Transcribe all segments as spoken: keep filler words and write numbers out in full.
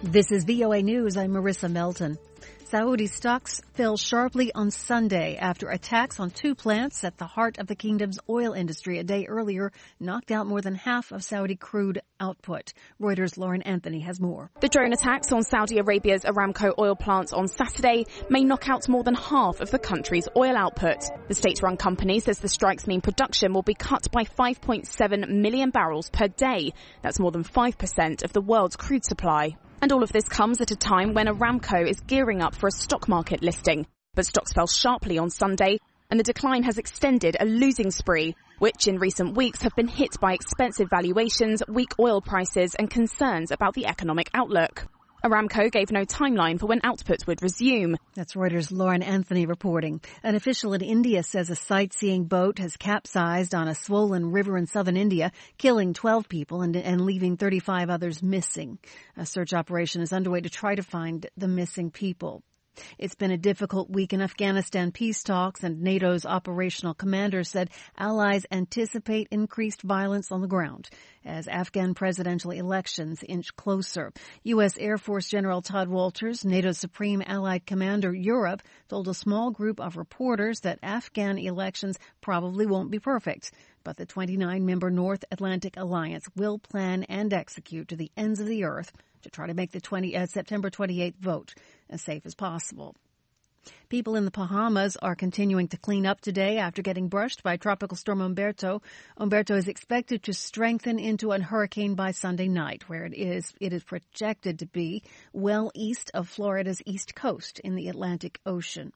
This is V O A News. I'm Marissa Melton. Saudi stocks fell sharply on Sunday after attacks on two plants at the heart of the kingdom's oil industry a day earlier knocked out more than half of Saudi crude output. Reuters' Lauren Anthony has more. The drone attacks on Saudi Arabia's Aramco oil plants on Saturday may knock out more than half of the country's oil output. The state-run company says the strikes mean production will be cut by five point seven million barrels per day. That's more than five percent of the world's crude supply. And all of this comes at a time when Aramco is gearing up for a stock market listing. But stocks fell sharply on Sunday, and the decline has extended a losing spree, which in recent weeks have been hit by expensive valuations, weak oil prices and concerns about the economic outlook. Aramco gave no timeline for when output would resume. That's Reuters' Lauren Anthony reporting. An official in India says a sightseeing boat has capsized on a swollen river in southern India, killing twelve people and, and leaving thirty-five others missing. A search operation is underway to try to find the missing people. It's been a difficult week in Afghanistan peace talks, and NATO's operational commander said allies anticipate increased violence on the ground as Afghan presidential elections inch closer. U S. Air Force General Todd Walters, NATO's Supreme Allied Commander Europe, told a small group of reporters that Afghan elections probably won't be perfect, but the twenty-nine member North Atlantic Alliance will plan and execute to the ends of the earth to try to make the twenty, uh, September twenty-eighth vote as safe as possible. People in the Bahamas are continuing to clean up today after getting brushed by Tropical Storm Umberto. Umberto is expected to strengthen into a hurricane by Sunday night, where it is it is projected to be well east of Florida's east coast in the Atlantic Ocean.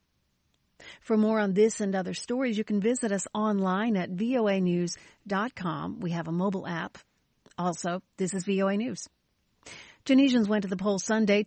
For more on this and other stories, you can visit us online at V O A news dot com. We have a mobile app. Also, this is V O A News. Tunisians went to the polls Sunday